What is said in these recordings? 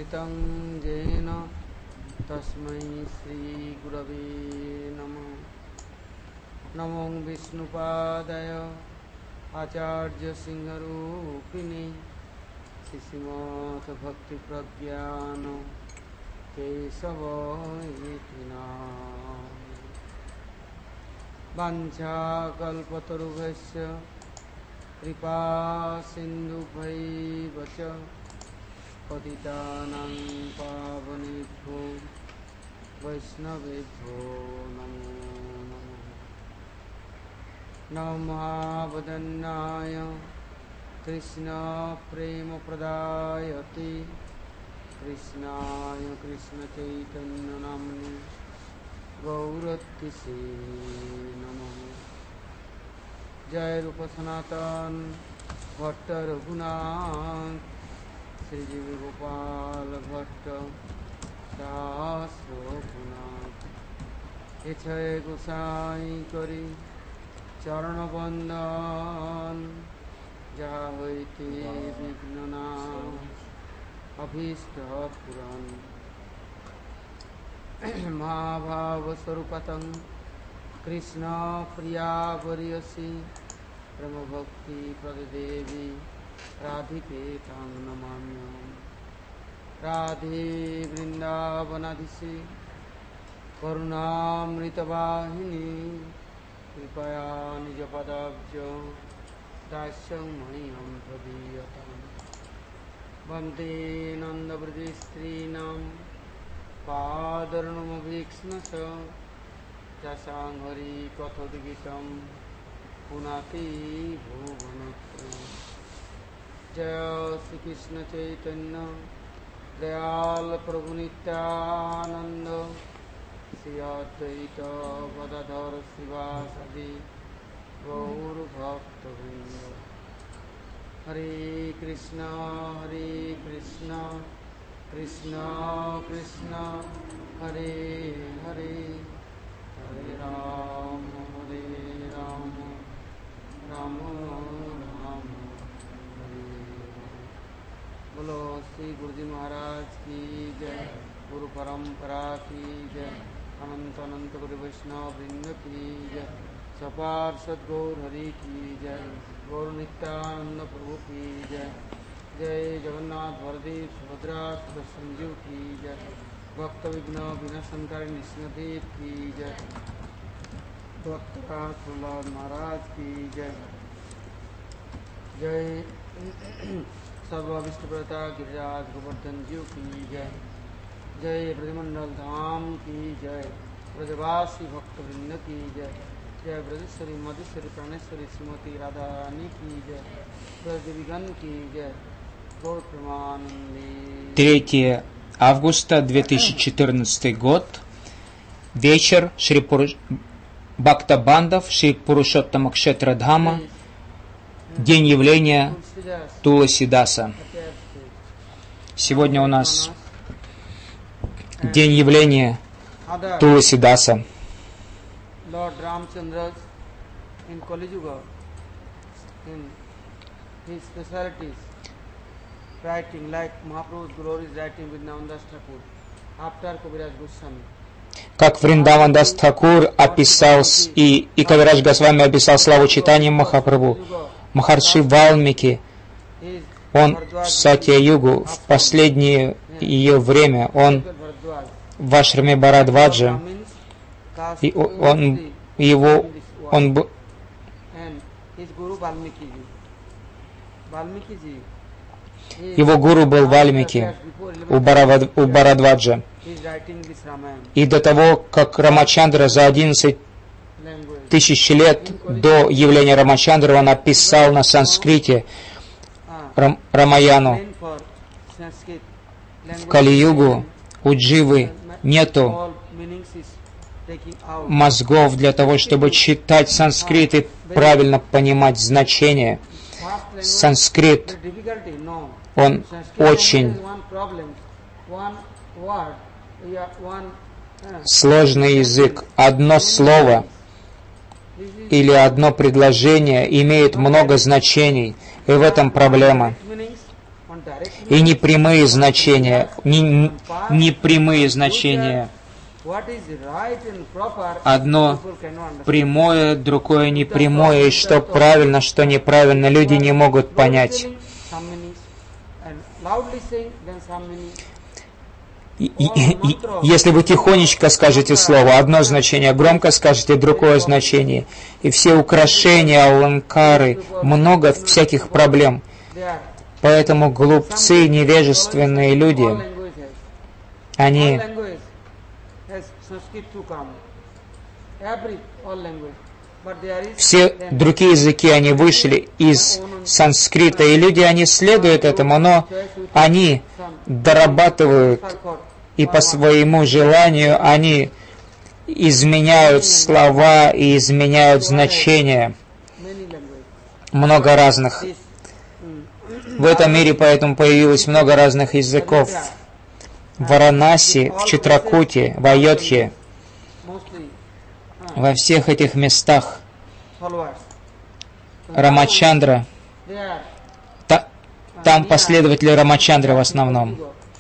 चरितं येन तस्मै श्रीगुरवे नमः। नमो विष्णुपादाय आचार्यसिंहरूपिणे श्रीमद्भक्तिप्रज्ञान केशवयति नाम। वाञ्छाकल्पतरुभ्यश्च कृपा सिन्धुभ्यैव च पतितानां पावनेभ्यो वैष्णवेभ्यो नमो नमः। नमः कृष्णप्रेमप्रदायते कृष्णाय कृष्णचैतन्यनाम्ने गौरतिसे नमः। जय रूप सनातन भट्ट रघुनाथ श्रीजीव गोपाल भट्ट शास्त्र रघुनाथ इच्छय गोसाई करी चरण बंदन जहाँ होते विघ्नना अभीष्ट पुराण। महाभाव स्वरूपतं कृष्ण प्रिया वरियसी ब्रह्म भक्ति प्रदेवी राधिके तां नमाम्यहम्। राधे वृंदावनाधीशे करुणामृतवाहिनी कृपया निजपदाब्ज दास्यं मह्यं प्रदीयताम्। वन्दे नन्दव्रजस्त्रीणां पादर्णमभीक्ष्णश यशां हरि कथोद्गीतं पुनाति भुवनत्रयम्। जय श्री कृष्ण चैतन्य दयाल प्रभु नित्यानंद श्री अद्वैत गदाधर शिवासादि गौर भक्तवृंद। हरे कृष्णा कृष्ण कृष्ण हरे हरे हरे राम राम राम हरे। बोलो श्री गुरुजी महाराज की जय। गुरु परंपरा की जय। अनंत अनंत गुरु वैष्णव वृंद की जय। सपार सद्गौर हरि की जय। गौर नित्यानंद प्रभु की जय। जय जगन्नाथ बलदेव सुभद्रा संजीव की जय। भक्त विघ्न विनाशंकारी निष्णदेव की जय। भक्तराज प्रहलाद महाराज की जय। जय सर्वविष्णुप्रता गिरिराज गोवर्धन जीव की जय। जय ब्रजमंडल धाम की जय। ब्रजवासी भक्तवृंद की जय। जय ब्रजेश्वरी मधुश्वरी प्राणेश्वरी श्रीमती राधा रानी की जय। ब्रजविगण की जय। 3 августа 2014 год. Вечер. Бхактабандав, Шри Пурушоттама Кшетра Дхама. День явления Туласидаса. Сегодня у нас день явления Туласидаса. Lord Ramchandra in Kali Yuga, in his specialities, writing like Mahaprabhu's glories, writing with Navandasa Thakur after Kaviraj Goswami. Как Вриндавандас Тхакур описал и Кавирадж Госвами описал славу читания Махапрабху, Махарши Валмики, он в Сатья-югу, в последнее ее время, он в ашраме Бхарадваджа, и его гуру был Вальмики у Бхарадваджа. И до того, как Рамачандра за 11 тысяч лет до явления Рамачандры он описал на санскрите Рамаяну. В Кали-югу у Дживы нету мозгов для того, чтобы читать санскрит и правильно понимать значение. Санскрит, он очень сложный язык. Одно слово или одно предложение имеет много значений, и в этом проблема. и непрямые значения, непрямые значения. Одно прямое, другое непрямое, и что правильно, что неправильно, люди не могут понять. Если вы тихонечко скажете слово, одно значение, громко скажете другое значение, и все украшения, аланкары, много всяких проблем. Поэтому глупцы, невежественные люди, они все другие языки, они вышли из санскрита, и люди, они следуют этому, но они дорабатывают, и по своему желанию они изменяют слова и изменяют значения. Много разных. В этом мире поэтому появилось много разных языков. В Варанаси, в Читракуте, в Айодхе, во всех этих местах Рамачандра, там последователи Рамачандры в основном.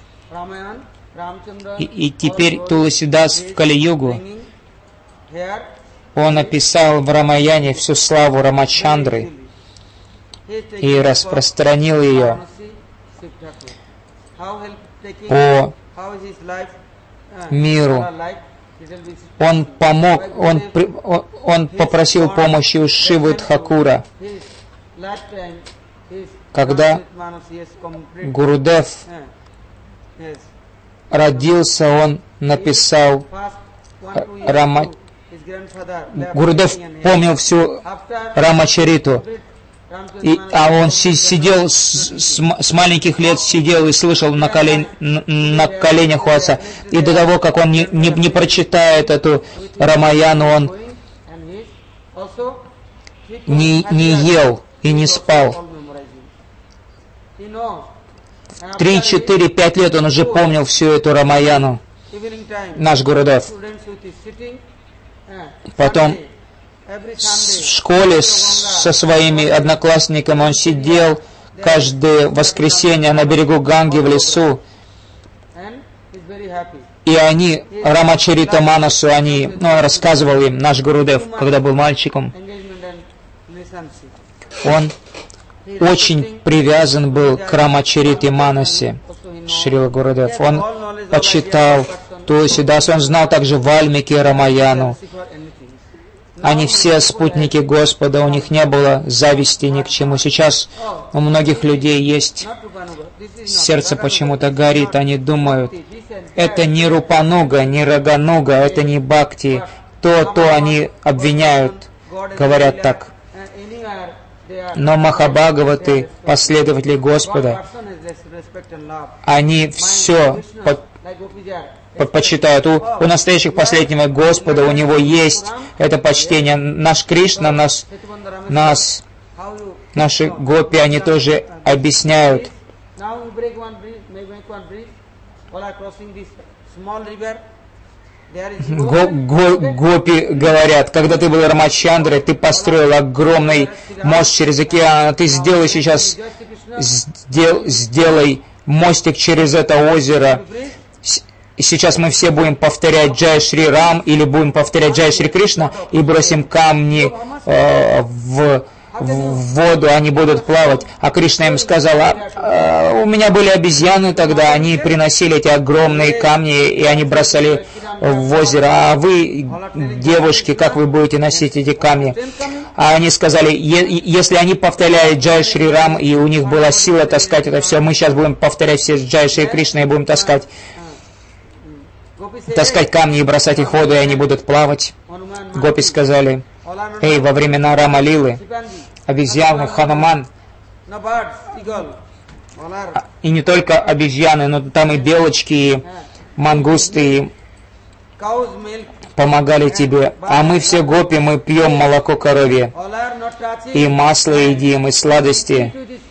И теперь Туласидас в Кали-югу, он описал в Рамаяне всю славу Рамачандры и распространил ее по миру. Он помог, он попросил помощи у Шивы Тхакура. Когда Гурудев родился, он написал Гурудев помнил всю Рамачариту. А он сидел с маленьких лет, сидел и слышал на коленях у отца. И до того, как он не прочитает эту Рамаяну, он не ел и не спал. 3, 4, 5 лет он уже помнил всю эту Рамаяну, наш Гурудев. Потом в школе со своими одноклассниками он сидел каждое воскресенье на берегу Ганги в лесу. И они, Рамачарита Манасу, рассказывал им, наш Гурудев, когда был мальчиком. Он очень привязан был к Рамачарите Манасе, Шрила Гурудев. Он почитал Туласидас, он знал также Вальмики Рамаяну. Они все спутники Господа, у них не было зависти ни к чему. Сейчас у многих людей есть сердце почему-то горит, они думают, это не Рупануга, не Рагануга, это не Бхакти. То они обвиняют, говорят так. Но Махабхагаваты, последователи Господа, они все почитают. У настоящих последнего Господа, у Него есть это почтение. Наш Кришна, наши гопи, они тоже объясняют. Гопи говорят, когда ты был Рамачандрой, ты построил огромный мост через океан, ты сделай сейчас, сделай мостик через это озеро. И сейчас мы все будем повторять Джай Шри Рам или будем повторять Джай Шри Кришна и бросим камни в воду, они будут плавать. А Кришна им сказал, у меня были обезьяны тогда, они приносили эти огромные камни и они бросали в озеро. А вы, девушки, как вы будете носить эти камни? А они сказали, если они повторяют Джай Шри Рам и у них была сила таскать это все, мы сейчас будем повторять все Джай Шри Кришна и будем таскать камни и бросать их в воду, и они будут плавать. Гопи сказали, эй, во времена Рама-лилы, обезьяны, Хануман, и не только обезьяны, но там и белочки, и мангусты, и помогали тебе. А мы все гопи, мы пьем молоко коровье, и масло едим, и сладости.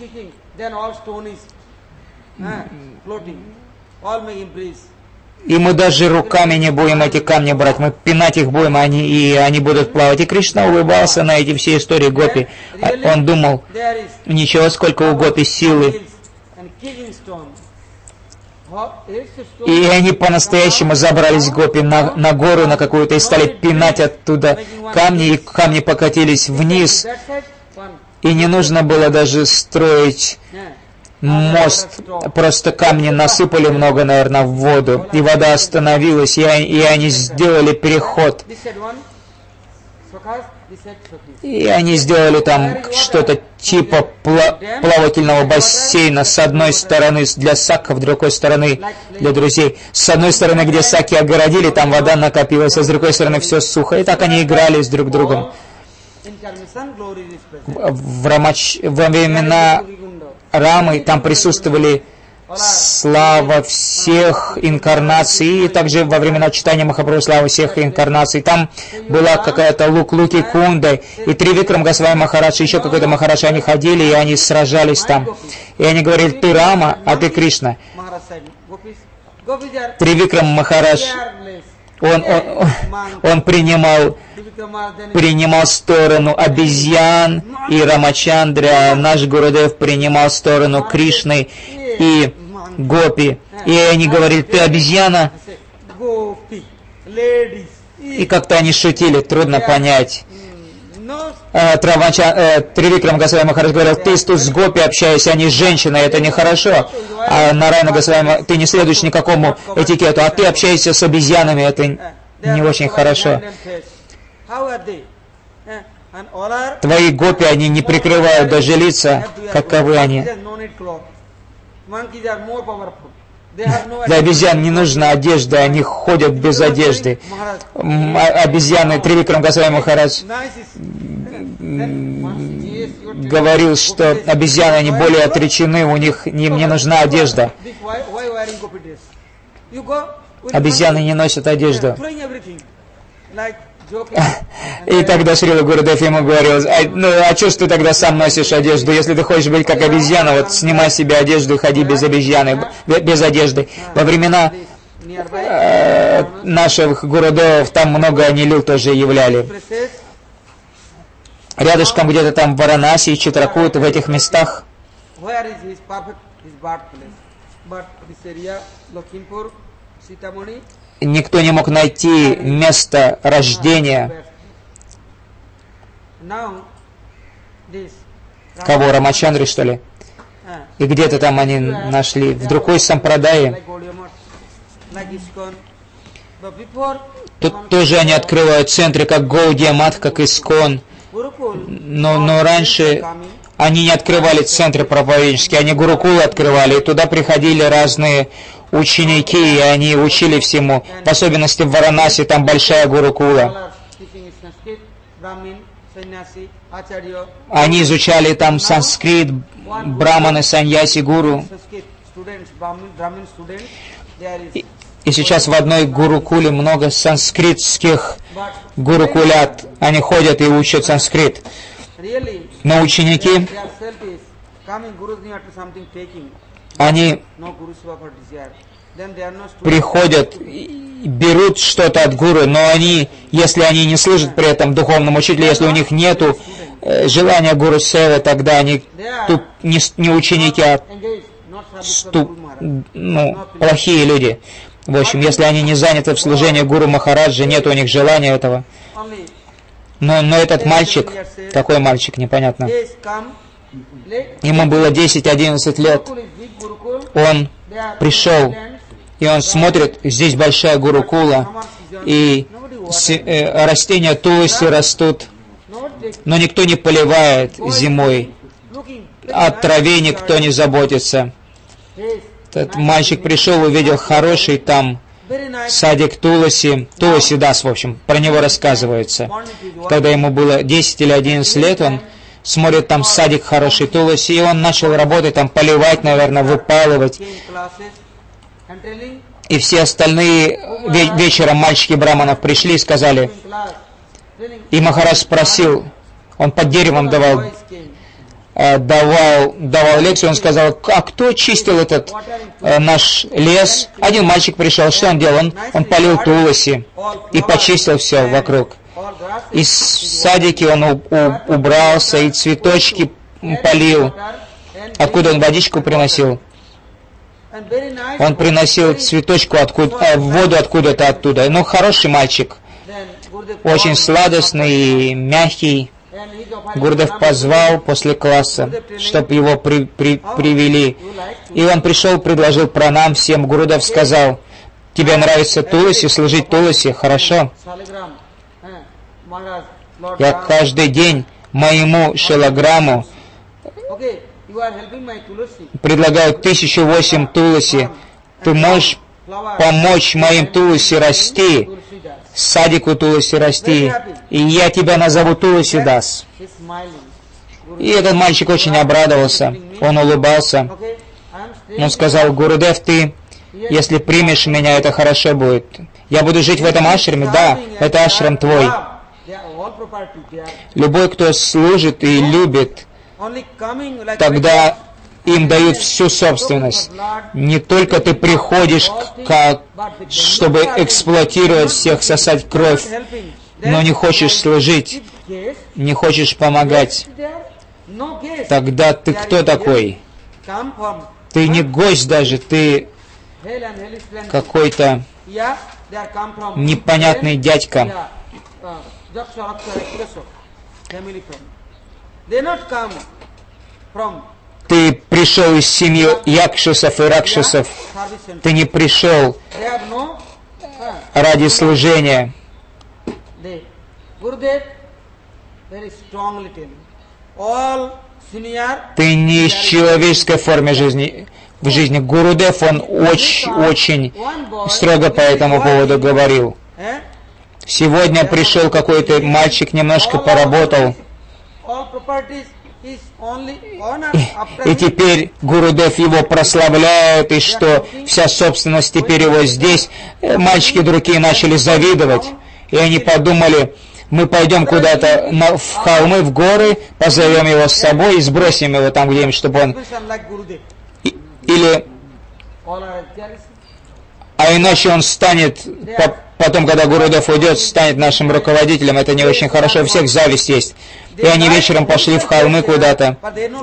И мы даже руками не будем эти камни брать, мы пинать их будем, и они будут плавать. И Кришна улыбался на эти все истории гопи. Он думал, ничего, сколько у гопи силы, И они по-настоящему забрались гопи на гору на какую-то и стали пинать оттуда камни, и камни покатились вниз. И не нужно было даже строить мост, просто камни насыпали много, наверное, в воду, и вода остановилась, и они сделали переход. И они сделали там что-то типа плавательного бассейна с одной стороны для саков, с другой стороны для друзей. С одной стороны, где саки огородили, там вода накопилась, а с другой стороны все сухо. И так они играли с друг другом. Во времена Рамы там присутствовали слава всех инкарнаций, и также во времена читания Махапрабху слава всех инкарнаций. Там была какая-то Луки Кунда, и Тривикрам Госвами Махарадж, еще какой-то Махарадж, они ходили, и они сражались там. И они говорили: ты Рама, а ты Кришна. Тривикрам Махарадж, он принимал сторону обезьян, и Рамачандра, наш Гурудев, принимал сторону Кришны и Гопи. И они говорили: ты обезьяна. И как-то они шутили, трудно понять. Тривикрам Госвами Махарадж говорил: ты тут с Гопи общаешься, а не с женщиной, это нехорошо. А Нарайана Госвами: ты не следуешь никакому этикету, а ты общаешься с обезьянами, это не очень хорошо. Твои гопи, они не прикрывают даже лица, каковы они. Для обезьян не нужна одежда, они ходят без одежды. Обезьяны, Тривикрам Госвами Махарадж говорил, что обезьяны, они более отречены, у них не нужна одежда. Обезьяны не носят одежду. И тогда Шрила Гурудев ему говорил: а что ж ты тогда сам носишь одежду? Если ты хочешь быть как обезьяна, вот снимай себе одежду и ходи без одежды. Во времена наших Гурудевов там много анилил тоже являли. Рядышком где-то там в Варанаси, Читракут, в этих местах никто не мог найти место рождения. Кого, Рамачандры, что ли? И где-то там они нашли. В другой сампрадае. Тут тоже они открывают центры, как Гаудия Мат, как Искон. Но раньше они не открывали центры проповеднические, они гурукулы открывали, и туда приходили разные ученики, и они учили всему. В особенности в Варанаси, там большая гурукула. Они изучали там санскрит, браманы, саньяси, гуру. И сейчас в одной гурукуле много санскритских гурукулят. Они ходят и учат санскрит. Но ученики, они приходят, берут что-то от гуру, но если они не служат при этом духовному учителю, если у них нету желания гуру севы, тогда они тут не ученики, а плохие люди. В общем, если они не заняты в служении гуру Махараджа, нет у них желания этого. Но этот мальчик, какой мальчик, непонятно. Ему было 10-11 лет. Он пришел, и он смотрит, здесь большая гурукула, и растения туласи растут, но никто не поливает зимой, о траве никто не заботится. Этот мальчик пришел, увидел хороший там садик Туласи Дас, в общем, про него рассказывается. Когда ему было 10 или 11 лет, он смотрит, там садик хороший Туласи, и он начал работать, там поливать, наверное, выпалывать. И все остальные вечером мальчики браманов пришли и сказали, и Махарадж спросил, он под деревом давал лекцию, он сказал: а кто чистил этот наш лес? Один мальчик пришел, что он делал? Он полил Туласи и почистил все вокруг. И в садике он убрался, и цветочки полил. Откуда он водичку приносил? Он приносил цветочку воду откуда-то оттуда. Ну, хороший мальчик, очень сладостный и мягкий. Гурудев позвал после класса, чтобы его привели. И он пришел, предложил пранам всем. Гурудев сказал: тебе нравится Туласи, служить Туласи? Хорошо. Я каждый день моему шилаграмму предлагаю 1008 Туласи. Ты можешь помочь моим Туласи расти, садику Туласи расти, и я тебя назову Туласидас. И этот мальчик очень обрадовался, он улыбался. Он сказал: Гурудев, ты, если примешь меня, это хорошо будет. Я буду жить в этом ашраме? Да, это ашрам твой. Любой, кто служит и любит, тогда им дают всю собственность. Не только ты приходишь, чтобы эксплуатировать всех, сосать кровь, но не хочешь служить, не хочешь помогать. Тогда ты кто такой? Ты не гость даже, ты какой-то непонятный дядька. Ты пришел из семьи якшасов и ракшасов. Ты не пришел ради служения. Ты не в человеческой форме жизни. В жизни Гурудев, он очень строго по этому поводу говорил. Сегодня пришел какой-то мальчик, немножко поработал. И теперь Гурудев его прославляет, и что вся собственность теперь его здесь. Мальчики другие начали завидовать, и они подумали: мы пойдем куда-то в холмы, в горы, позовем его с собой и сбросим его там где-нибудь, чтобы он... Или... А иначе он станет, потом, когда Гурудев уйдет, станет нашим руководителем. Это не очень хорошо, у всех зависть есть. И они вечером пошли в холмы куда-то.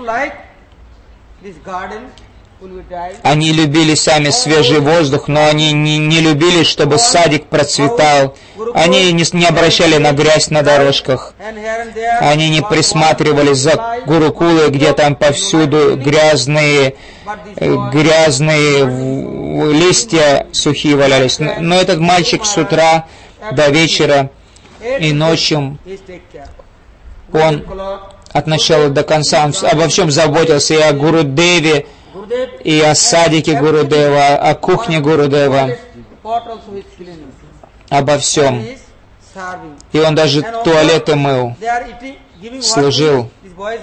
Они любили сами свежий воздух, но они не любили, чтобы садик процветал. Они не обращали на грязь на дорожках. Они не присматривались за гурукулой, где там повсюду грязные листья сухие валялись. Но этот мальчик с утра до вечера и ночью, он от начала до конца, он обо всем заботился, и о Гурудеве, и о садике Гурудева, о кухне Гурудева, обо всем. И он даже туалеты мыл, служил.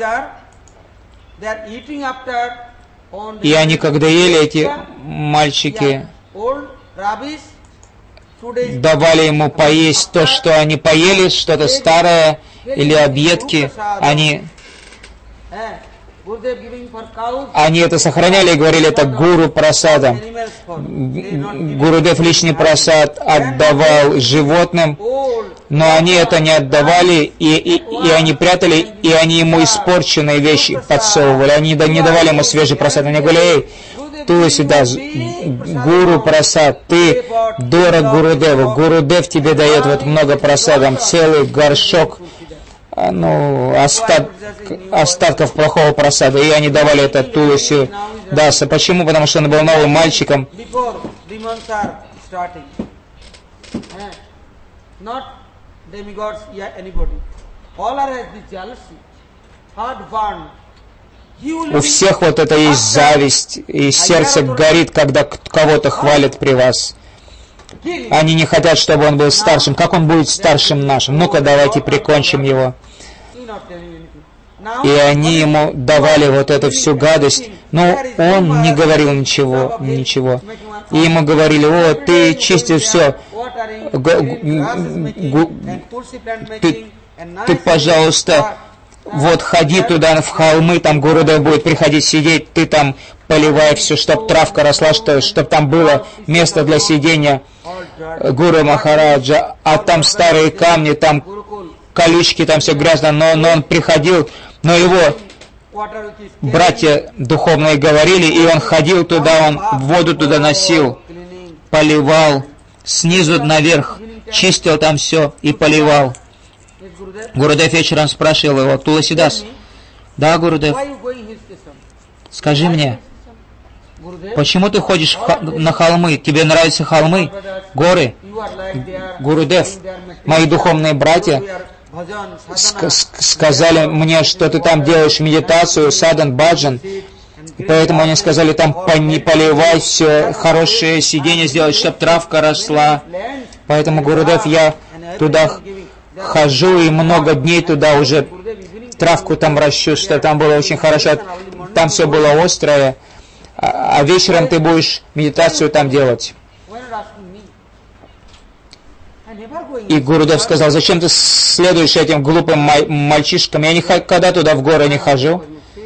И они, когда ели, эти мальчики, давали ему поесть то, что они поели, что-то старое или объедки, они это сохраняли и говорили: это гуру прасада. Гурудев лишний прасад отдавал животным, но они это не отдавали, и они прятали, и они ему испорченные вещи подсовывали. Они не давали ему свежий прасад. Они говорили: эй, Туласидас, гуру прасад, ты дорог Гурудеву. Гурудев тебе дает вот много прасадом, целый горшок, остатков плохого прасада, и они давали это Туласидаса. Почему? Потому что он был новым мальчиком. У всех вот это есть зависть, и сердце горит, когда кого-то хвалят при вас. Они не хотят, чтобы он был старшим. Как он будет старшим нашим? Ну-ка, давайте прикончим его. И они ему давали вот эту всю гадость, но он не говорил ничего. И ему говорили: о, ты чистишь все. Ты, пожалуйста, вот ходи туда в холмы, там Гурудев будет приходить сидеть, ты там поливай все, чтоб травка росла, чтоб там было место для сидения Гуру Махараджа, а там старые камни, там колючки, там все грязно, но он приходил, но его братья духовные говорили, и он ходил туда, он воду туда носил, поливал, снизу наверх, чистил там все и поливал. Гурудев вечером спрашивал его: Туласидас, да, Гурудев, скажи мне, почему ты ходишь на холмы? Тебе нравятся холмы, горы? Гурудев, мои духовные братья сказали мне, что ты там делаешь медитацию, садан, баджан. Поэтому они сказали, там не поливай, все хорошее сиденье сделать, чтобы травка росла. Поэтому, Гурудев, я туда хожу и много дней туда уже травку там ращу, что там было очень хорошо. Там все было острое. А вечером ты будешь медитацию там делать. И Гурудев сказал: зачем ты следуешь этим глупым мальчишкам? Я никогда туда в горы не хожу.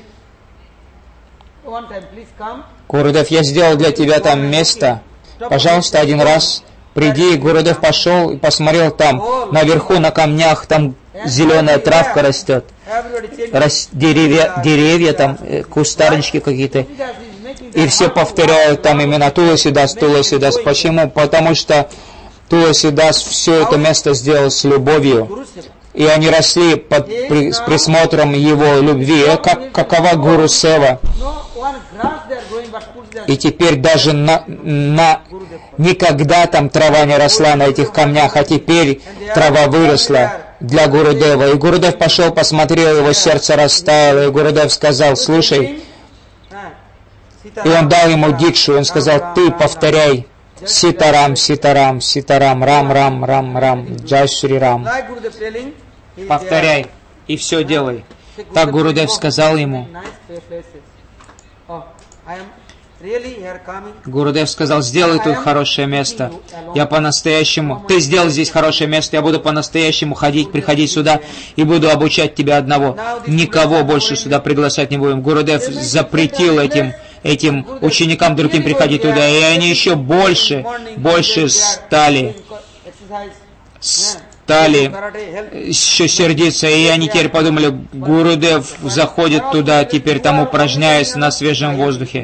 Гурудев, я сделал для тебя там место. Пожалуйста, один раз приди. И Гурудев пошел и посмотрел там, наверху на камнях, там зеленая травка растет. Деревья там, кустарнички какие-то. И все повторяют там имена Туласидас, Туласидас. Почему? Потому что Туласидас все это место сделал с любовью. И они росли с присмотром его любви. Какова Гуру Сева? И теперь даже никогда там трава не росла на этих камнях, а теперь трава выросла для Гурудева. И Гурудев пошел, посмотрел, его сердце растаяло, и Гурудев сказал: слушай, и он дал ему дикшу, он сказал: ты повторяй Ситарам, Ситарам, Ситарам, Рам, Рам, Рам, Рам, Джай Шри Рам. Повторяй и все делай. Так Гурудев сказал ему. Гурудев сказал: сделай тут хорошее место. Я по-настоящему... Ты сделал здесь хорошее место, я буду по-настоящему приходить сюда и буду обучать тебя одного. Никого больше сюда приглашать не будем. Гурудев запретил этим ученикам другим приходить туда, и они еще больше стали еще сердиться, и они теперь подумали: Гурудев заходит туда, теперь там упражняясь на свежем воздухе.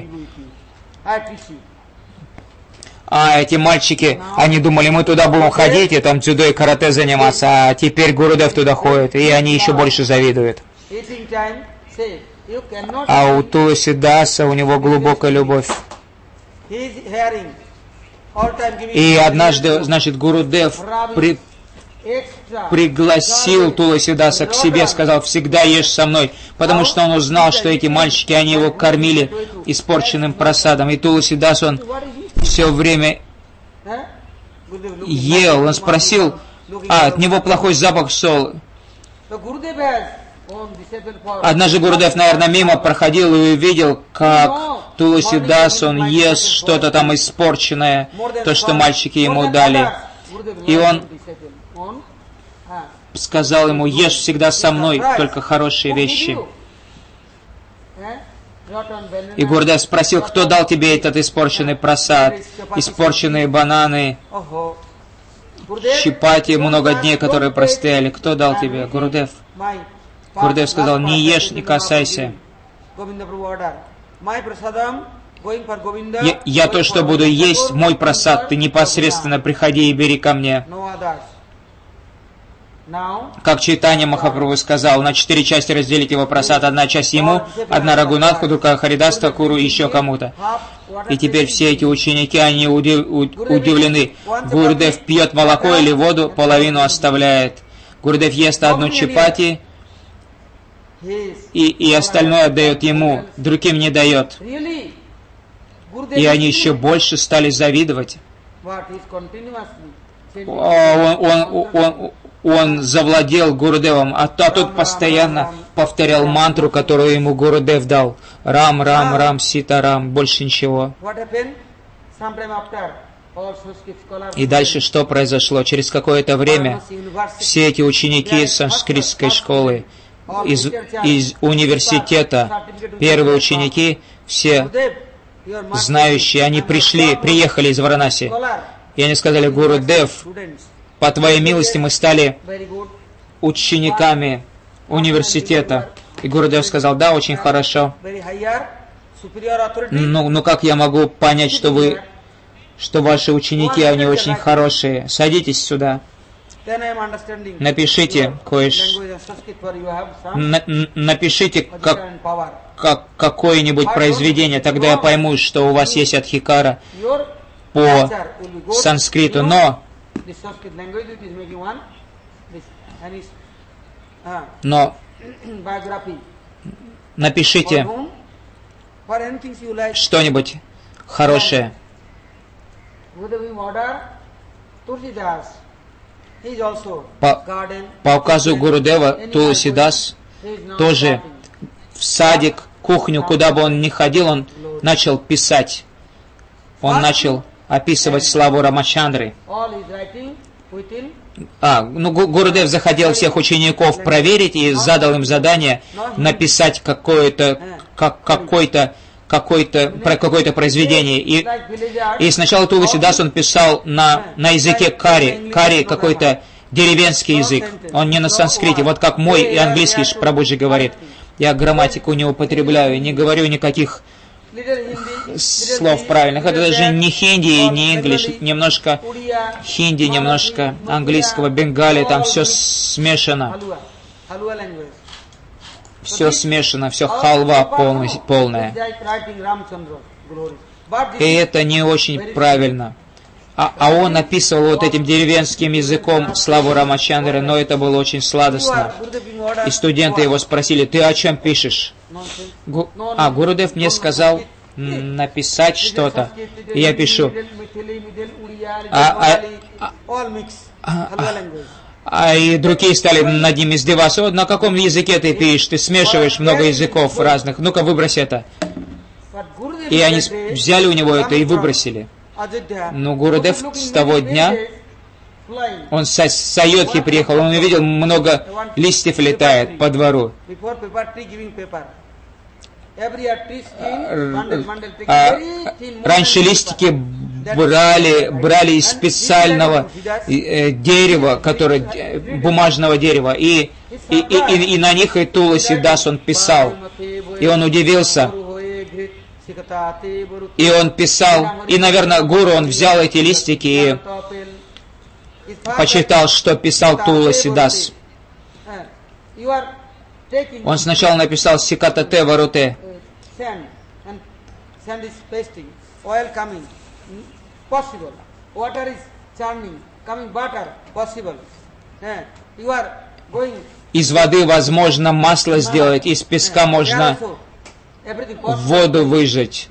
А эти мальчики, они думали, мы туда будем ходить и там дзюдо и карате заниматься, а теперь Гурудев туда ходит, и они еще больше завидуют. А у Туласидаса, у него глубокая любовь. И однажды, значит, Гурудев пригласил Туласидаса к себе, сказал: всегда ешь со мной, потому что он узнал, что эти мальчики, они его кормили испорченным просадом. И Туласидас, он все время ел, он спросил, от него плохой запах шел. Однажды Гурудев, наверное, мимо проходил и увидел, как Туласидас, он ест что-то там испорченное, то, что мальчики ему дали. И он сказал ему: ешь всегда со мной, только хорошие вещи. И Гурудев спросил: кто дал тебе этот испорченный просад, испорченные бананы, чапати, много дней, которые простояли, кто дал тебе? Гурудев. Гурудев сказал: не ешь, не касайся. Я то, что буду есть, мой просад, ты непосредственно приходи и бери ко мне. Как Чайтанья Махапрабху сказал, на 4 части разделить его просад, одна часть ему, одна Рагунатху, другая Харидас Такуру и еще кому-то. И теперь все эти ученики, они удивлены. Гурудев пьет молоко или воду, половину оставляет. Гурудев ест одну чапати, и остальное отдает ему, другим не дает. И они еще больше стали завидовать. Он завладел Гурудевом, а тот постоянно повторял мантру, которую ему Гурудев дал. Рам, Рам, Рам, Сита, Рам, больше ничего. И дальше что произошло? Через какое-то время все эти ученики санскритской школы, из университета, первые ученики, все знающие, они приехали из Варанаси. И они сказали: Гурудев, по твоей милости мы стали учениками университета. И Гурудев сказал, да, очень хорошо. very higher, superior authority. Ну как я могу понять, что ваши ученики, они очень хорошие? Садитесь сюда. Then I am understanding. Напишите кое-что. Language and Sanskrit for you have some Напишите and power. какое-нибудь произведение, тогда я пойму, что у вас есть адхикара Your по answer will be good. санскриту. You know, Но this Sanskrit language which is making one, this and is biography. For напишите whom? For anything you like. что-нибудь хорошее. With the order, Tulsidas, he is also По garden. указу Гурудева Туласидас He is now тоже starting. в садик, кухню, куда бы он ни ходил, он начал писать. Он начал описывать славу Рамачандры. All is writing within. Гурудев захотел всех учеников проверить и задал им задание написать какое-то произведение. И сначала Туласидас он писал на языке кари. Кари какой-то деревенский язык. Он не на санскрите. Вот как мой и английский Прабхуджи говорит. Я грамматику не употребляю, не говорю никаких слов правильных. Это даже не хинди и не инглиш. Немножко хинди, немножко английского, бенгали. Там все смешано. Все смешано, все халва полная. И это не очень правильно. А он описывал вот этим деревенским языком славу Рамачандры, но это было очень сладостно. И студенты его спросили, ты о чем пишешь? Гурудев мне сказал написать что-то. И я пишу. И другие стали над ним издеваться. Вот на каком языке ты пишешь? Ты смешиваешь много языков разных. Ну-ка, выбрось это. И они взяли у него это и выбросили. Но Гурудев с того дня, он с Айодхи приехал, он увидел, много листьев летает по двору. Раньше листики брали из специального дерева, бумажного дерева, и на них и Туласидас он писал. И он удивился. И он писал, и, наверное, гуру, он взял эти листики и почитал, что писал Туласидас. Он сначала написал Сикатате Варуте. Из воды возможно масло сделать, из песка можно воду выжать.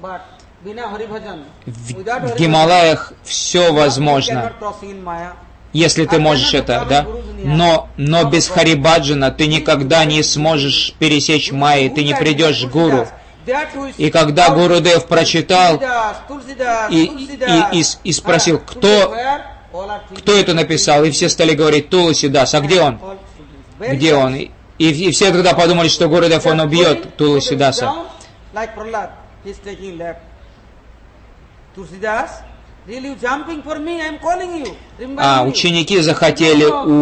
В Гималаях все возможно, если ты можешь это, да? Но без Харибаджана ты никогда не сможешь пересечь Майи, ты не придешь к гуру. И когда Гурудев прочитал и спросил, кто это написал, и все стали говорить, Туласидас, а где он? Где он? И все тогда подумали, что Гурудев, он убьет Туласидаса. Ученики захотели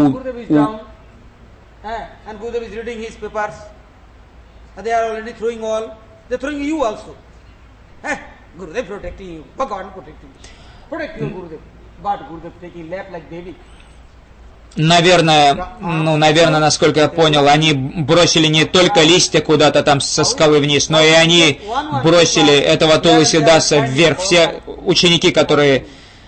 Наверное, насколько я понял, они бросили не только листья куда-то там со скалы вниз, но и они бросили этого Туласидаса вверх. Все ученики, которые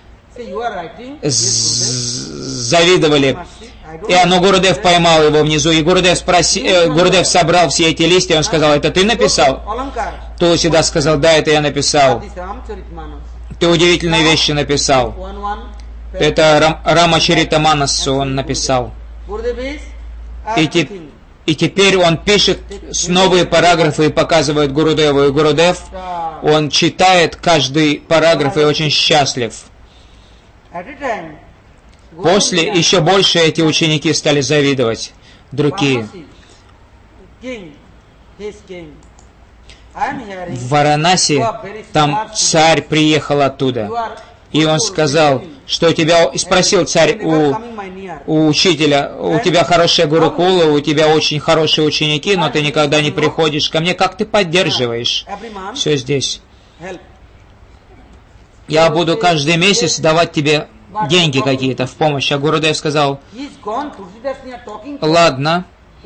завидовали. И Гурудев поймал его внизу, и Гурудев собрал все эти листья, он сказал, это ты написал? Туласидас сказал, да, это я написал. Ты удивительные вещи написал. Это Рамачаритаманасу он написал. И теперь он пишет новые параграфы и показывает Гурудеву. И Гурудев, он читает каждый параграф и очень счастлив. После еще больше эти ученики стали завидовать. Другие. В Варанаси, там царь приехал оттуда. И он сказал, что у тебя, и спросил царь у учителя, у тебя хорошая гурукула, у тебя очень хорошие ученики, но ты никогда не приходишь ко мне, как ты поддерживаешь все здесь? Я буду каждый месяц давать тебе деньги какие-то в помощь. А Гурудев сказал, ладно,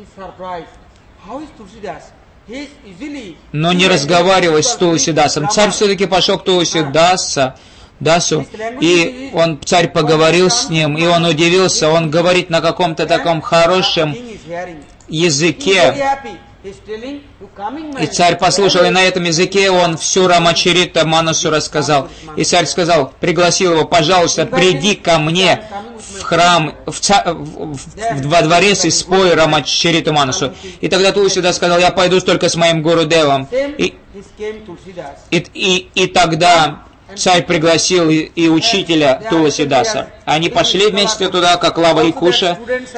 но не разговаривай с Туласидасом. Царь все-таки пошел к Туласидасу, и царь поговорил с ним, и он удивился, он говорит на каком-то таком хорошем языке. И царь послушал, и на этом языке он всю Рамачарита Манасу рассказал. И царь сказал, пригласил его, пожалуйста, приди ко мне в храм, во дворец и спой Рамачариту Манасу. И тогда Туласидас сказал, я пойду только с моим Гурудевом. И тогда царь пригласил и учителя Туласидаса. Они пошли вместе туда, как Лава и Куша.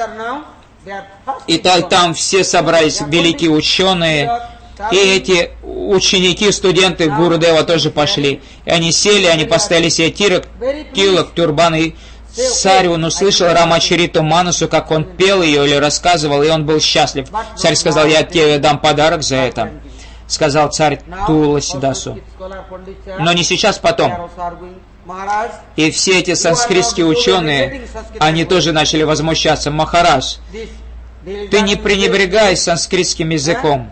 И там все собрались великие ученые, и эти ученики, студенты Гурудева тоже пошли. И они сели, они поставили себе тилок, тюрбан, и царь, он услышал Рамачариту Манасу, как он пел ее или рассказывал, и он был счастлив. Царь сказал, я тебе дам подарок за это, сказал царь Туласидасу. Но не сейчас, потом. И все эти санскритские ученые, они тоже начали возмущаться. Махарадж, ты не пренебрегай санскритским языком.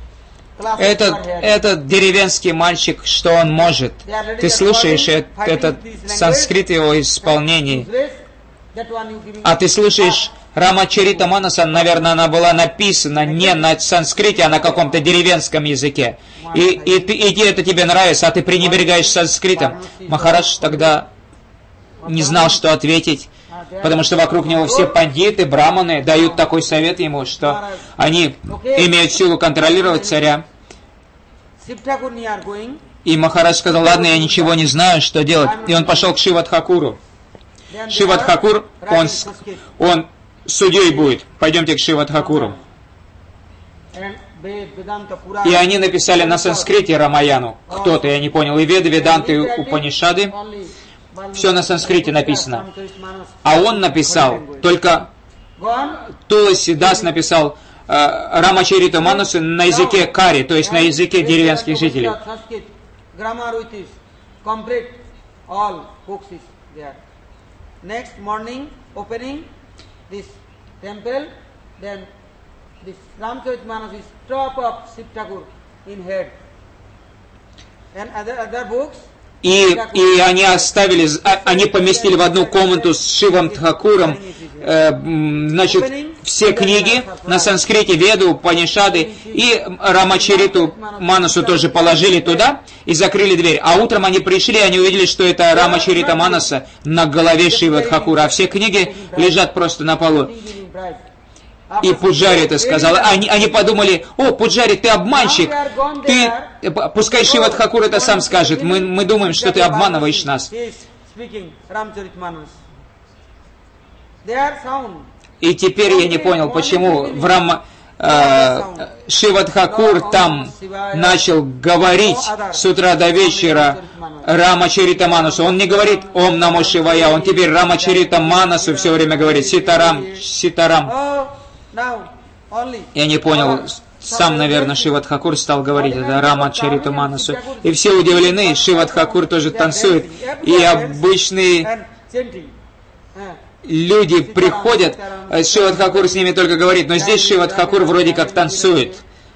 Этот деревенский мальчик, что он может? Ты слушаешь этот санскрит в его исполнении, а ты слушаешь Рамачарита Манаса, наверное, она была написана не на санскрите, а на каком-то деревенском языке. И это тебе нравится, а ты пренебрегаешь санскритом. Махарадж тогда не знал, что ответить, потому что вокруг него все пандиты, браманы дают такой совет ему, что они имеют силу контролировать царя. И Махарадж сказал, ладно, я ничего не знаю, что делать. И он пошел к Шивадхакуру. Шивадхакур, он судьей будет. Пойдемте к Шивадхакуру. И они написали на санскрите Рамаяну. Кто-то, я не понял. И Веды, Веданты, Упанишады. Все на санскрите написано. А он написал, только Туласидас написал Рамачариту Манасу на языке кари, то есть на языке деревенских жителей. Next morning, opening this temple, then this Ramcharitmanas is top of Shiv Thakur in head. And other books. И они они поместили в одну комнату с Шивом Тхакуром, значит, все книги на санскрите, Веду, Панишады, и Рамачариту Манасу тоже положили туда и закрыли дверь. А утром они пришли, они увидели, что это Рамачарита Манаса на голове Шива Тхакура, а все книги лежат просто на полу. И Пуджари это сказал. Они подумали, о, Пуджари, ты обманщик. Пускай Шива Тхакур это сам скажет. Мы думаем, что ты обманываешь нас. И теперь я не понял, почему Шива Тхакур там начал говорить с утра до вечера Рамачарита Манасу. Он не говорит Ом Намо Шивая, он теперь Рамачарита Манасу все время говорит Ситарам, Ситарам. Я не понял, сам, наверное, Шива Тхакур стал говорить это Рамачариту Манасу. И все удивлены, Шива Тхакур тоже танцует. И обычные люди приходят, Шива Тхакур с ними только говорит, но здесь Шива Тхакур вроде как танцует.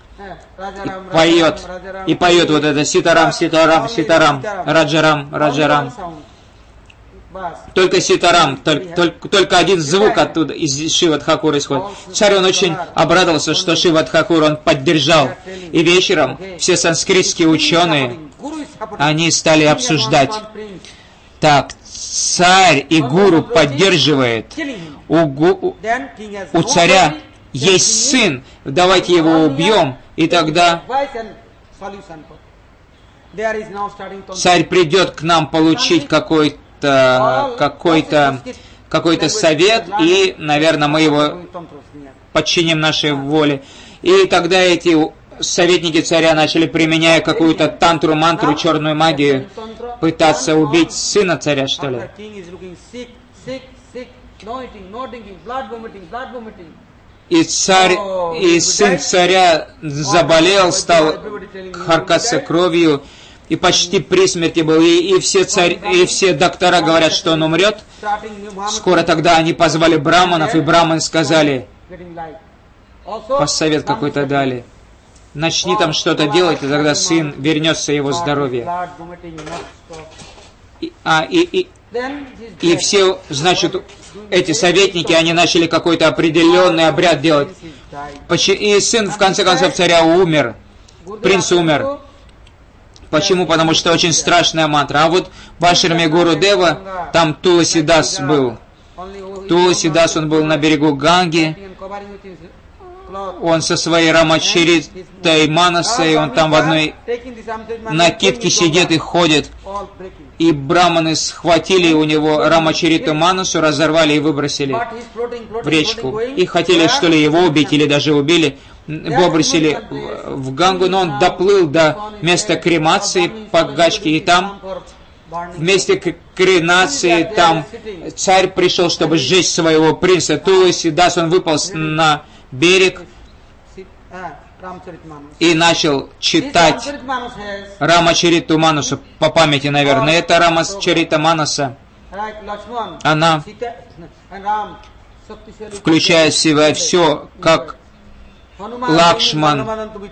И поет вот это Ситарам, Ситарам, Ситарам, Раджарам, Раджарам. Только Ситарам, только один звук оттуда из Шива Тхакура исходит. Царь, он очень обрадовался, что Шива Тхакур он поддержал. И вечером все санскритские ученые, они стали обсуждать. Так, царь и гуру поддерживает. У царя есть сын, давайте его убьем, и тогда царь придет к нам получить какой-то совет, и, наверное, мы его подчиним нашей воле. И тогда эти советники царя начали, применяя какую-то тантру-мантру, черную магию, пытаться убить сына царя, что ли. И царь, и сын царя заболел, стал харкаться кровью, и почти при смерти был. И все доктора говорят, что он умрет. Скоро тогда они позвали браманов, и браманы сказали, посовет какой-то дали. Начни там что-то делать, и тогда сын вернется его здоровье. И все, значит, эти советники, они начали какой-то определенный обряд делать. И сын, в конце концов, царя умер. Принц умер. Почему? Потому что очень страшная мантра. А вот в ашраме Гурудева, там Туласидас был. Туласидас, он был на берегу Ганги. Он со своей Рамачаритой Манасой, он там в одной накидке сидит и ходит. И браманы схватили у него Рамачариту Манасу, разорвали и выбросили в речку. И хотели, что ли, его убить, или даже убили. Выбросили в Гангу, но он доплыл до места кремации по Гачке, и там вместе кремации там царь пришел, чтобы сжечь своего принца Туласидас. Он выполз на берег и начал читать Рамачариту Манасу по памяти, наверное. Это Рамачарита Манаса. Она включает в себя все, как Лакшман,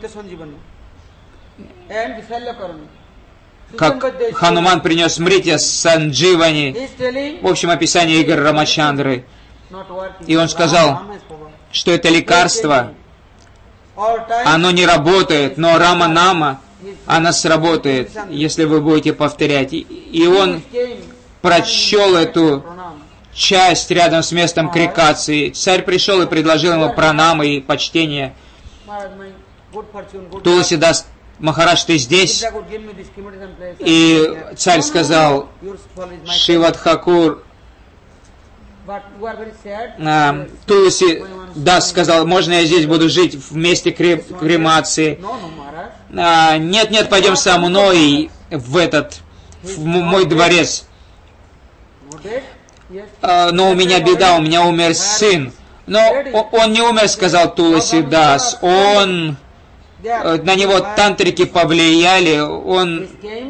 как Хануман принес Мритья Сандживани, в общем, описание игр Рамачандры. И он сказал, что это лекарство, оно не работает, но Рама-Нама, она сработает, если вы будете повторять. И он прочел эту часть рядом с местом крикации. Царь пришел и предложил ему пранамы и почтение. Туласидас, Махарадж, ты здесь? И царь сказал, Шивадхакур, Туласидас сказал, можно я здесь буду жить в месте кремации? Нет, пойдем со мной в мой дворец. Но у меня беда, у меня умер сын. Но он не умер, сказал Туласидас. На него тантрики повлияли, он...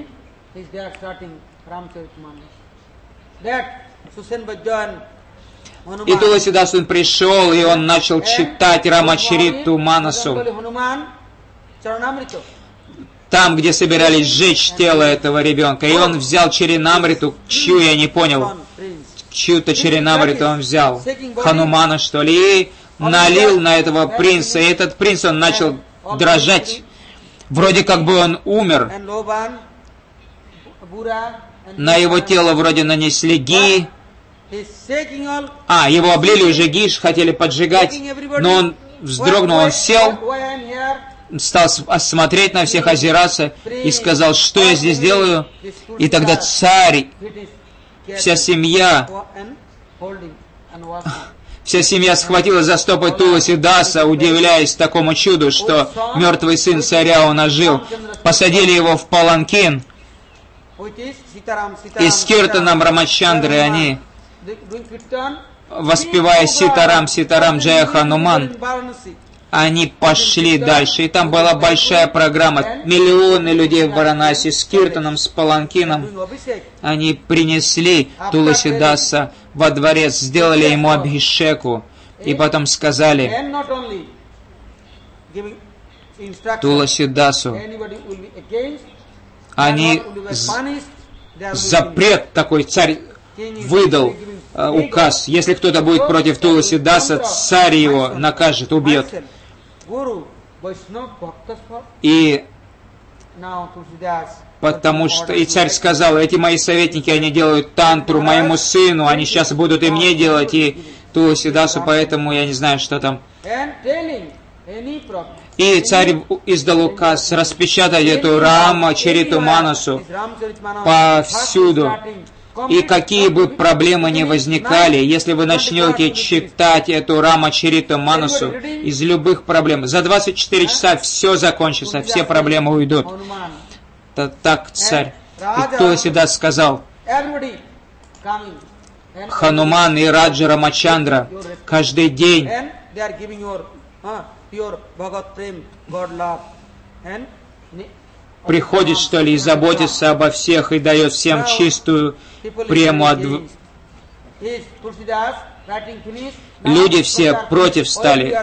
И Туласидас, он пришел, и он начал читать Рамачариту Манасу. Там, где собирались сжечь тело этого ребенка. И он взял Чаринамриту, чью я не понял, чью-то Чаринамриту он взял, Ханумана, что ли, и налил на этого принца. И этот принц, он начал дрожать. Вроде как бы он умер. На его тело вроде нанесли ги. Его облили уже ги, хотели поджигать. Но он вздрогнул, он сел, стал смотреть на всех, озираться и сказал, что я здесь делаю. И тогда царь, вся семья схватилась за стопы Туласидаса, удивляясь такому чуду, что мертвый сын царя он ожил. Посадили его в паланкин. И с киртаном Рамачандры они, воспевая Ситарам, Ситарам Джая Хануман, они пошли дальше. И там была большая программа. Миллионы людей в Варанаси с киртаном, с паланкином. Они принесли Туласидаса во дворец, сделали ему абхишеку. И потом сказали Туласидасу, они запрет такой, царь выдал указ, если кто-то будет против Туласидаса, царь его накажет, убьет. И потому что и царь сказал, эти мои советники, они делают тантру моему сыну, они сейчас будут и мне делать, и Туласидасу, поэтому я не знаю, что там. И царь издал указ распечатать эту Рамачариту Манасу повсюду. И какие бы проблемы ни возникали, если вы начнете читать эту Рамачариту Манасу, из любых проблем, за 24 часа все закончится, все проблемы уйдут. Так царь. И Туласидас сказал, Хануман и Раджа Рамачандра каждый день приходит, что ли, и заботится обо всех, и дает всем чистую прему. Люди все против стали.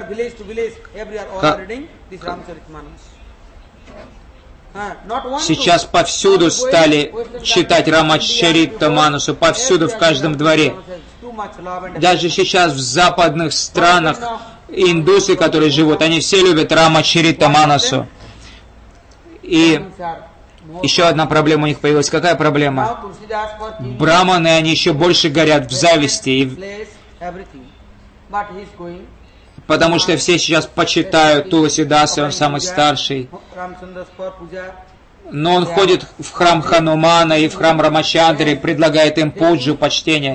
Сейчас повсюду стали читать Рамачарита Манасу, повсюду, в каждом дворе. Даже сейчас в западных странах индусы, которые живут, они все любят Рамачарита Манасу. И еще одна проблема у них появилась. Какая проблема? Браманы, они еще больше горят в зависти. Потому что все сейчас почитают Туласидаса, он самый старший. Но он ходит в храм Ханумана и в храм Рамачандры, предлагает им пуджу, почтение.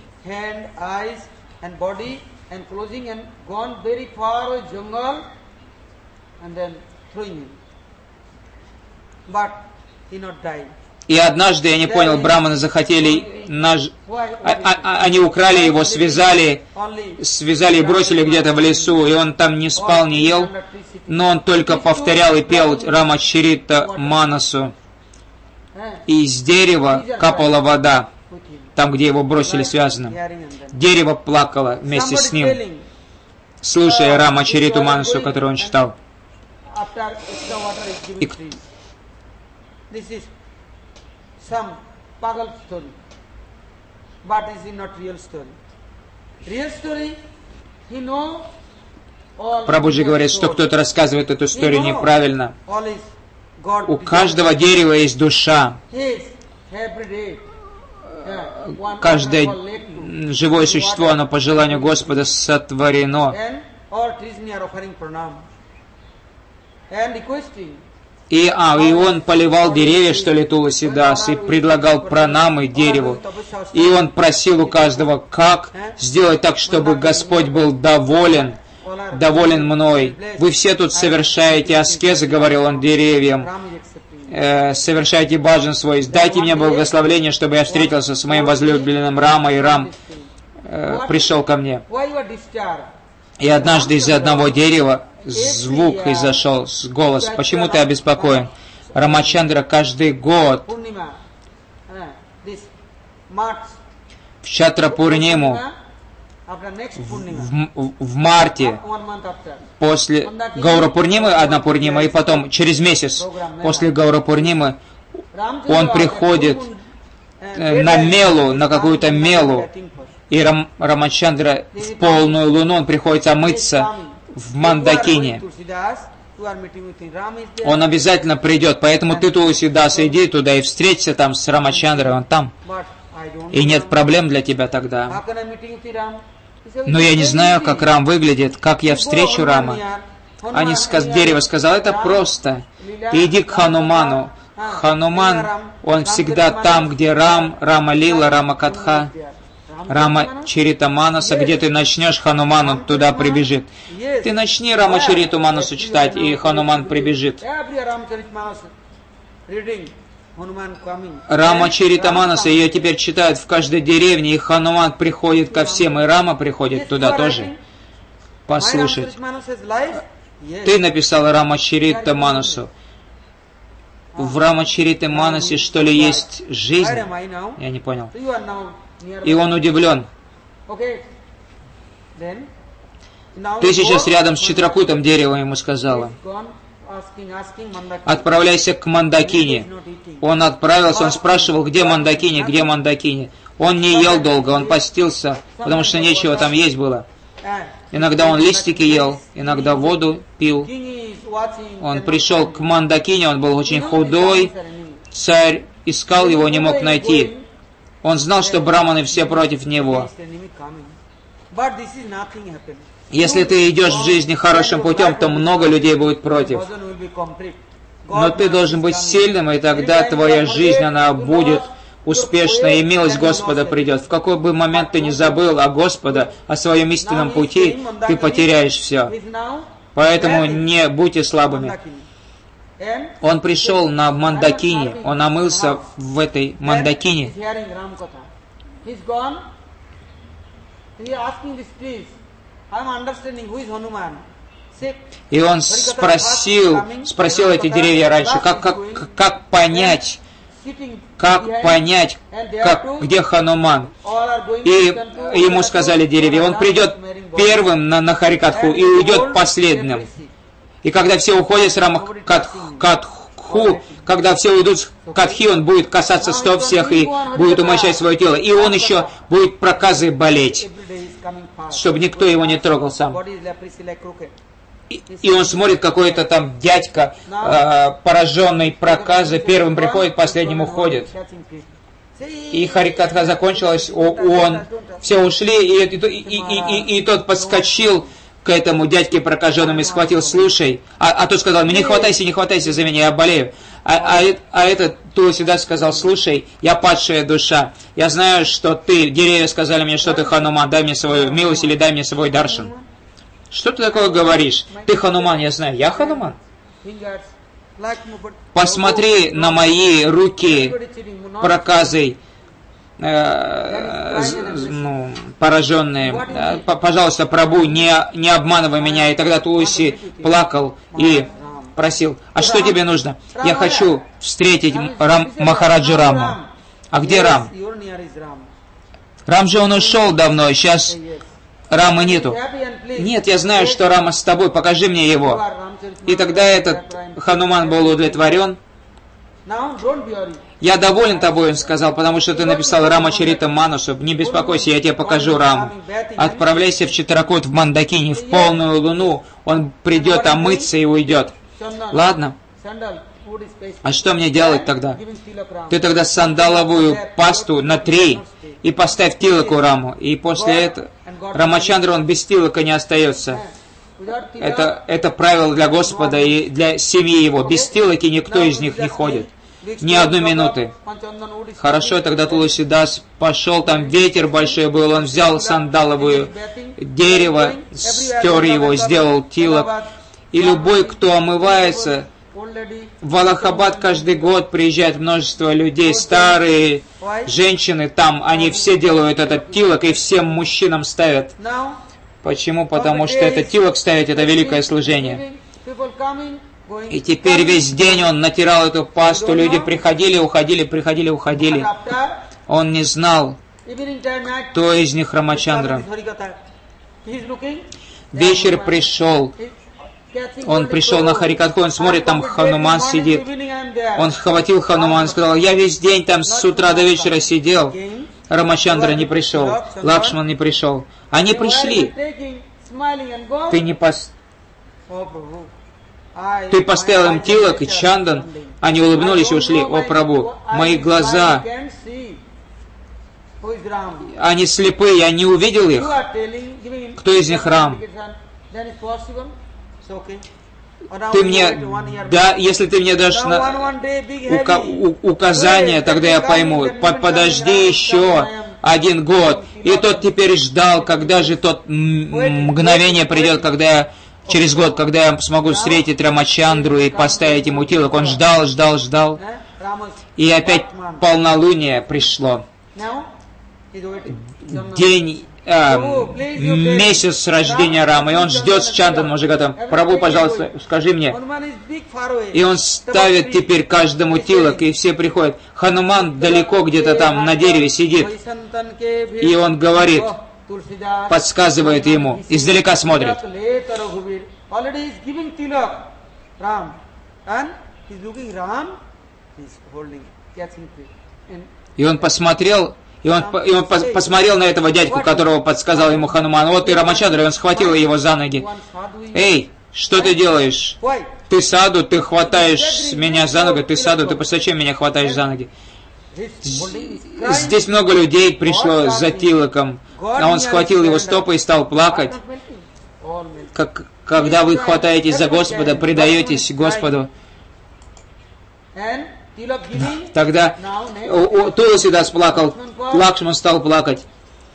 И однажды, я не понял, браманы захотели, они украли его, связали и бросили где-то в лесу, и он там не спал, не ел, но он только повторял и пел Рамачарита Манасу. И из дерева капала вода, там, где его бросили связанным. Дерево плакало вместе с ним, слушая Рамачариту Манасу, которую он читал. This is some pagal story, but it is not real story. Real story, he know all. Прабхуджи говорит, что кто-то рассказывает эту историю неправильно. У каждого дерева есть душа. Каждое живое существо, оно по желанию Господа сотворено. И он поливал деревья, что ли, Туласидас, и предлагал пранамы дереву. И он просил у каждого, как сделать так, чтобы Господь был доволен мной. Вы все тут совершаете аскезы, говорил он деревьям, совершайте баджан свой. Дайте мне благословение, чтобы я встретился с моим возлюбленным Рамой, и Рам пришел ко мне. И однажды из-за одного дерева звук изошел, голос. Почему ты обеспокоен? Рамачандра каждый год в Чатрапурниму, в марте, после Гаурапурнимы, одна Пурнима, и потом через месяц после Гаурапурнимы он приходит на мелу, на какую-то мелу, и Рамачандра в полную луну, он приходит омыться в Мандакине. Он обязательно придет, поэтому ты, Туласидас, иди туда и встреться там с Рамачандрой, он там. И нет проблем для тебя тогда. Но я не знаю, как Рам выглядит, как я встречу Рама. Дерево сказало, это просто. Иди к Хануману. Хануман, он всегда там, где Рама Лила, Рама Катха, Рамачарита Манаса, где ты начнешь, Хануман, он туда прибежит. Ты начни Рамачариту Манасу читать, и Хануман прибежит. Рамачарита Манаса, ее теперь читают в каждой деревне, и Хануман приходит ко всем, и Рама приходит туда тоже послушать. Ты написал Рамачарита Манасу. В Рамачарите Манасе, что ли, есть жизнь? Я не понял. И он удивлен. Ты сейчас рядом с Читракутом, дерево ему сказала. Отправляйся к Мандакине. Он отправился, он спрашивал, где Мандакине, где Мандакине. Он не ел долго, он постился, потому что нечего там есть было. Иногда он листики ел, иногда воду пил. Он пришел к Мандакине, он был очень худой. Царь искал его, не мог найти. Он знал, что браманы все против него. Если ты идешь в жизни хорошим путем, то много людей будет против. Но ты должен быть сильным, и тогда твоя жизнь, она будет успешно, и милость Господа придет. В какой бы момент ты не забыл о Господа, о своем истинном пути, ты потеряешь все. Поэтому не будьте слабыми. Он пришел на Мандакине, он омылся в этой Мандакине. И он спросил эти деревья раньше, как понять, где Хануман. И ему сказали деревья, он придет первым на Харикатху и уйдет последним. И когда все уходят с Рамакатху, когда все уйдут с Катхи, он будет касаться стоп всех и будет умощать свое тело. И он еще будет проказой болеть, чтобы никто его не трогал сам. И он смотрит, какой-то там дядька, пораженный проказой, первым приходит, последним уходит. И Харикатха закончилась, все ушли, и тот подскочил к этому дядьке прокаженному и схватил, слушай, а тот сказал, не хватайся за меня, я болею. А этот Туласидас сказал, слушай, я падшая душа, я знаю, что ты, деревья сказали мне, что ты Хануман, дай мне свою милость или дай мне свой даршан. Что ты такое говоришь? Ты Хануман, я знаю, я Хануман. Посмотри на мои руки проказой, пораженные. Пожалуйста, Прабху, не обманывай меня. И тогда Туласи плакал и просил, а что тебе нужно? Я хочу встретить Махараджа Раму. А где Рам? Рам же он ушел давно, сейчас Рамы нету. Нет, я знаю, что Рама с тобой, покажи мне его. И тогда этот Хануман был удовлетворен. Я доволен тобой, он сказал, потому что ты написал Рама Чарита Манусу. Не беспокойся, я тебе покажу Раму. Отправляйся в Читракут, в Мандакине, в полную луну. Он придет омыться и уйдет. Ладно? А что мне делать тогда? Ты тогда сандаловую пасту натри и поставь тилаку Раму. И после этого Рамачандра, он без тилака не остается. Это правило для Господа и для семьи его. Без тилаки никто из них не ходит. Ни одной минуты. Хорошо, тогда Туласидас пошел, там ветер большой был, он взял сандаловое дерево, стер его, сделал тилак. И любой, кто омывается, в Аллахабад каждый год приезжает множество людей, старые, женщины там, они все делают этот тилак и всем мужчинам ставят. Почему? Потому что этот тилак ставить, это великое служение. И теперь весь день он натирал эту пасту, люди приходили, уходили, приходили, уходили. Он не знал, кто из них Рамачандра. Вечер пришел. Он пришел на Харикатху, он смотрит, там Хануман сидит. Он схватил Хануман и сказал, я весь день там с утра до вечера сидел. Рамачандра не пришел, Лакшман не пришел. Они пришли. Ты поставил им тилак и чандан. Они улыбнулись и ушли. О, Прабху, мои глаза, они слепые, я не увидел их. Кто из них Рам? Ты мне, да, если ты мне дашь указание, тогда я пойму. Подожди еще 1 год. И тот теперь ждал, когда же тот мгновение придет, когда я через год, когда я смогу встретить Рамачандру и поставить ему тилак. Он ждал. И опять полнолуние пришло. День, месяц рождения Рамы, и он ждет с чанданом уже готов. Прабху, пожалуйста, скажи мне. И он ставит теперь каждому тилак, и все приходят. Хануман далеко где-то там на дереве сидит, и он говорит, подсказывает ему, издалека смотрит. И он посмотрел, и он посмотрел на этого дядьку, которого подсказал ему Хануман. Вот ты Рамачандра, и он схватил его за ноги. Эй, что ты делаешь? Ты саду, ты хватаешь меня за ноги, ты саду, ты зачем меня хватаешь за ноги? Здесь много людей пришло за тилаком, а он схватил его стопы и стал плакать. Когда вы хватаетесь за Господа, предаетесь Господу. Тогда Туласидас плакал, Лакшман стал плакать.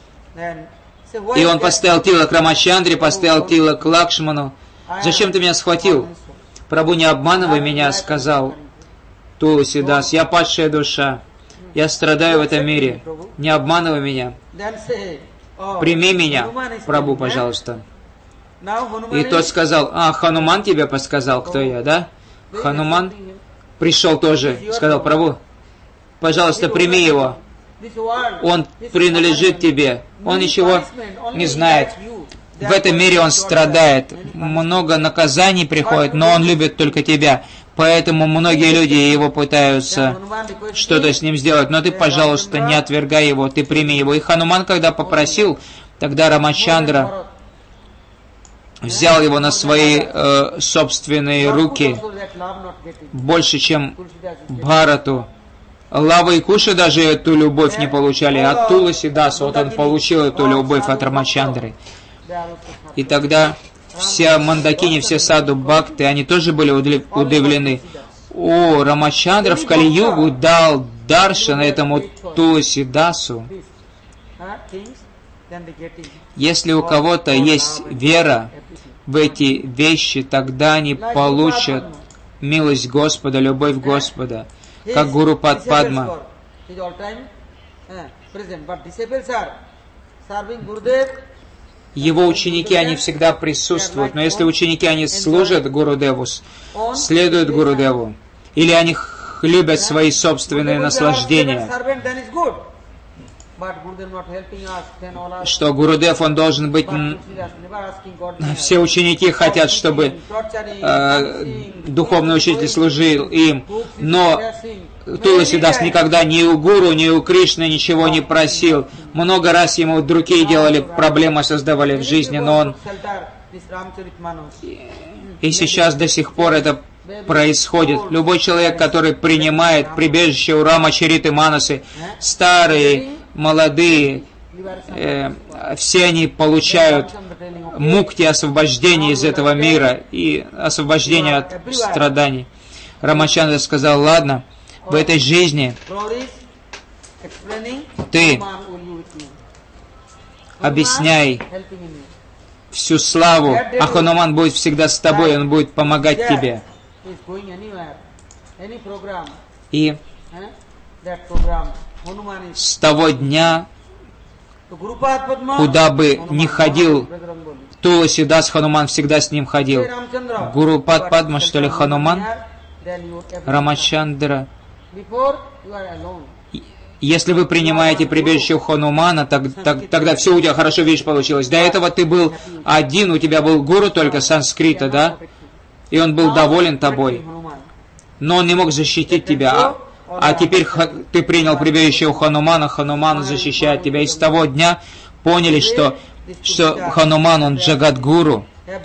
И он поставил тилак Рамачандре, поставил тилак Лакшману. «Зачем ты меня схватил?» «Прабху, не обманывай меня», сказал Туласидас. «Я падшая душа. Я страдаю в этом мире. Не обманывай меня. Прими меня, Прабху, пожалуйста». И тот сказал: Хануман тебе подсказал, кто я, да? Хануман пришел тоже, сказал: Прабху, пожалуйста, прими его. Он принадлежит тебе. Он ничего не знает. В этом мире он страдает. Много наказаний приходит, но он любит только тебя. Поэтому многие люди его пытаются что-то с ним сделать. Но ты, пожалуйста, не отвергай его, ты прими его. И Хануман, когда попросил, тогда Рамачандра взял его на свои собственные руки, больше, чем Бхарату. Лава и Куша даже эту любовь не получали. От Туласидаса вот он получил эту любовь от Рамачандры. И тогда все мандакини, все саду бхакты, они тоже были удивлены. О, Рамачандра в Кали-югу дал даршан этому Туласидасу. Если у кого-то есть вера в эти вещи, тогда они получат милость Господа, любовь Господа, как Гуру Падма. Его ученики, они всегда присутствуют, но если ученики, они служат Гурудеву, следуют Гурудеву, или они любят свои собственные наслаждения, что Гурудев, он должен быть... Все ученики хотят, чтобы духовный учитель служил им, но Туласидас никогда ни у Гуру, ни у Кришны ничего не просил. Много раз ему другие делали, проблемы создавали в жизни, но он... И сейчас до сих пор это происходит. Любой человек, который принимает прибежище у Рамачариты Манасы, старые, молодые, все они получают мукти, освобождение из этого мира и освобождение от страданий. Рамачандра сказал: ладно, в этой жизни ты объясняй всю славу, а Хануман будет всегда с тобой, он будет помогать тебе. И с того дня, куда бы ни ходил Туласидас, Хануман всегда с ним ходил. Гуру Падма, что ли, Хануман, Рамачандра. Если вы принимаете прибежище у Ханумана, тогда все у тебя хорошо, видишь, получилось. До этого ты был один, у тебя был гуру только санскрита, да? И он был доволен тобой. Но он не мог защитить тебя. А теперь ты принял прибежище у Ханумана, Хануман защищает тебя. И с того дня поняли, что Хануман, он Джагадгуру.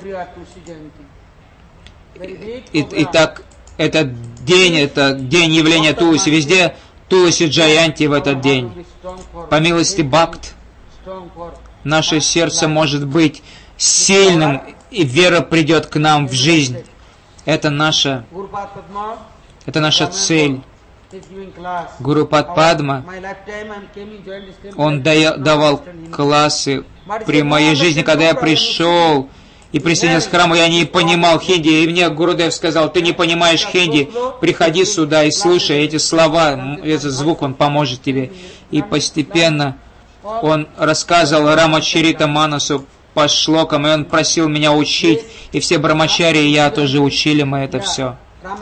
Итак, это день явления Туласи. Везде Туласи Джаянти в этот день. По милости Бхакт, наше сердце может быть сильным, и вера придет к нам в жизнь. Это наша цель. Гуру Падма, он давал классы. При моей жизни, когда я пришел и присоединился к храму, я не понимал хинди. И мне Гурудев сказал: ты не понимаешь хинди, приходи сюда и слушай эти слова, этот звук, он поможет тебе. И постепенно он рассказывал Рамачарита Манасу по шлокам, и он просил меня учить. И все брамачари, и я тоже учили мы это все.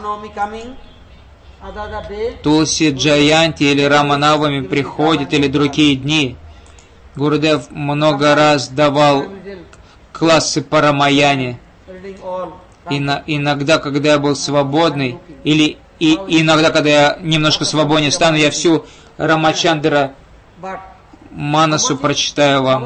Тулси Джаянти или Раманавами приходит, или другие дни. Гурудев много раз давал классы по Рамаяне. Иногда, когда я был свободный, или иногда, когда я немножко свободнее стану, я всю Рамачандра Манасу прочитаю вам.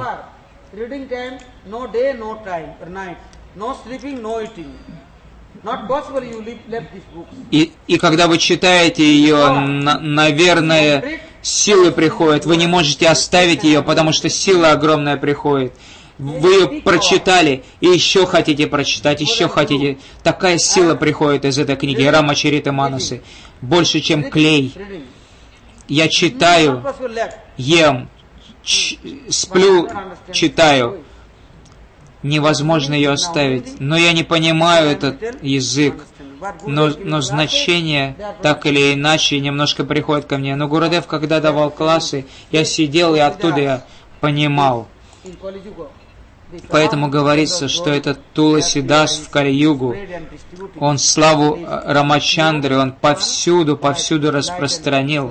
И когда вы читаете ее, наверное, силы приходят. Вы не можете оставить ее, потому что сила огромная приходит. Вы ее прочитали, и еще хотите прочитать, еще хотите. Такая сила приходит из этой книги, Рамачарита Манасы. больше, чем клей. Я читаю, ем, сплю, читаю. Невозможно ее оставить. Но я не понимаю этот язык. Но значение, так или иначе, немножко приходит ко мне. Но Гурудев, когда давал классы, я сидел, и оттуда я понимал. Поэтому говорится, что этот Туласидас в Кали-югу, он славу Рамачандры, он повсюду распространил.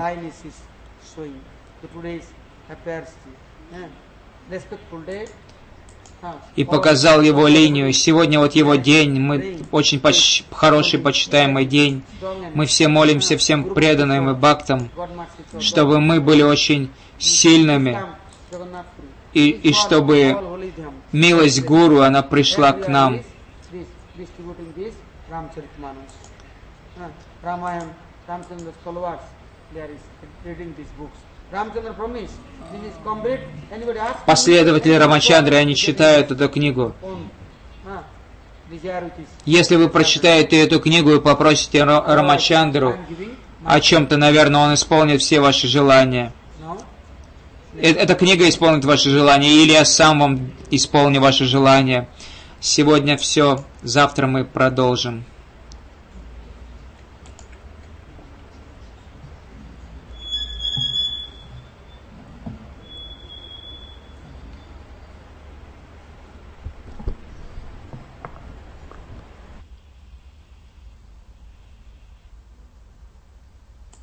И показал его линию. Сегодня вот его день, мы очень хороший, почитаемый день. Мы все молимся всем преданным и бхактам, чтобы мы были очень сильными, и чтобы милость Гуру, она пришла к нам. Последователи Рамачандры, они читают эту книгу. Если вы прочитаете эту книгу и попросите Рамачандру о чем-то, наверное, он исполнит все ваши желания. Эта книга исполнит ваши желания, или я сам вам исполню ваши желания. Сегодня все, завтра мы продолжим.